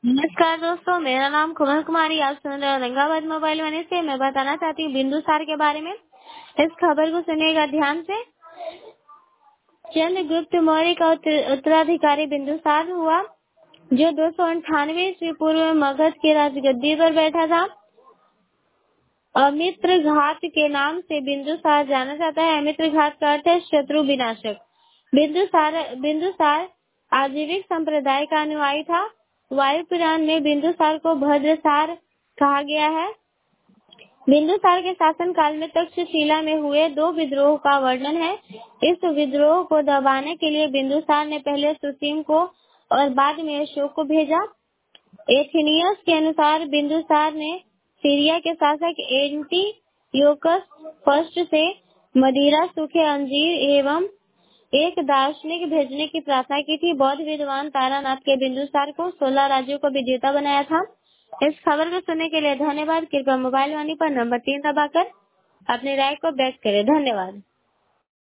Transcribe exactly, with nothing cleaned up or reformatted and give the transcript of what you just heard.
नमस्कार दोस्तों, मेरा नाम कोमल कुमारी। आप सुन रहे हो औरंगाबाद मोबाइल वाणी से। मैं बताना चाहती हूँ बिंदुसार के बारे में। इस खबर को सुनिएगा ध्यान से। चंद्रगुप्त मौर्य का उत्तर- उत्तराधिकारी बिंदुसार हुआ, जो दो सौ अंठानवे ईस्वी पूर्व में मगध की राजगद्दी पर बैठा था। अमित्र घात के नाम से बिंदुसार जाना जाता है। अमित्र घात का अर्थ है शत्रु विनाशक। बिंदुसार बिंदुसार आजीविक संप्रदाय का अनुयायी था। वायु पुराण में बिंदुसार को भद्रसार कहा गया है। बिंदुसार के शासन काल में तक्षशिला में हुए दो विद्रोह का वर्णन है। इस विद्रोह को दबाने के लिए बिंदुसार ने पहले सुसीम को और बाद में अशोक को भेजा। एथेनियस के अनुसार बिंदुसार ने सीरिया के शासक एंटियोकस फर्स्ट से मदिरा, सूखे अंजीर एवं एक दार्शनिक भेजने की प्रार्थना की थी। बौद्ध विद्वान तारानाथ के बिंदुसार को सोलह राज्यों का विजेता बनाया था। इस खबर को सुनने के लिए धन्यवाद। कृपया मोबाइल वाणी पर नंबर तीन दबाकर अपनी राय को व्यक्त करें। धन्यवाद।